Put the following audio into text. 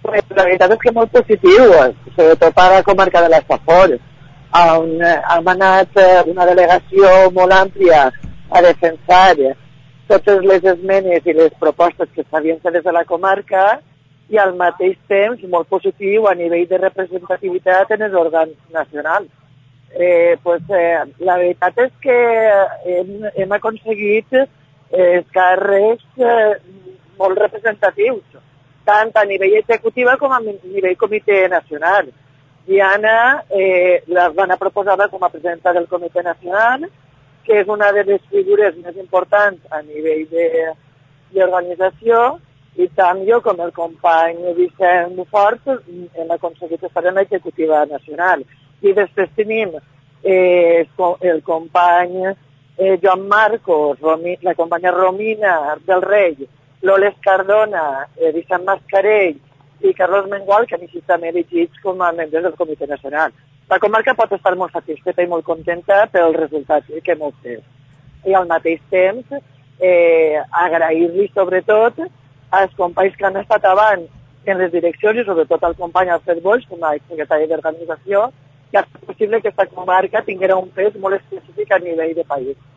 La veritat és que molt positiu, sobretot per a la comarca de l'Estafort, on hem anat una delegació molt àmplia a defensar totes les esmenes i les propostes que s'havien fet des de la comarca i al mateix temps molt positiu a nivell de representativitat en els òrgans nacionals. La veritat és que hem aconseguit càrrecs molt representatius, tant a nivell executiu com a nivell comitè nacional. Diana la van a proposar com a presidenta del comitè nacional, que és una de les figures més importants a nivell d'organització, i tant jo com el company Vicent Bufort hem aconseguit estar en l'executiva nacional. I després tenim el company Joan Marcos, la companya Romina del Rei, Loles Cardona, Vicent Mascarell i Carlos Mengual, que han estat també elegits com a membres del Comitè Nacional. La comarca pot estar molt satisfeta i molt contenta pel resultat que hem obtingut. I al mateix temps, agrair-li sobretot als companys que han estat abans en les direccions i sobretot al company Alfred Boix, com a secretari d'organització, que ha fet possible que aquesta comarca tinguera un pes molt específic a nivell de país.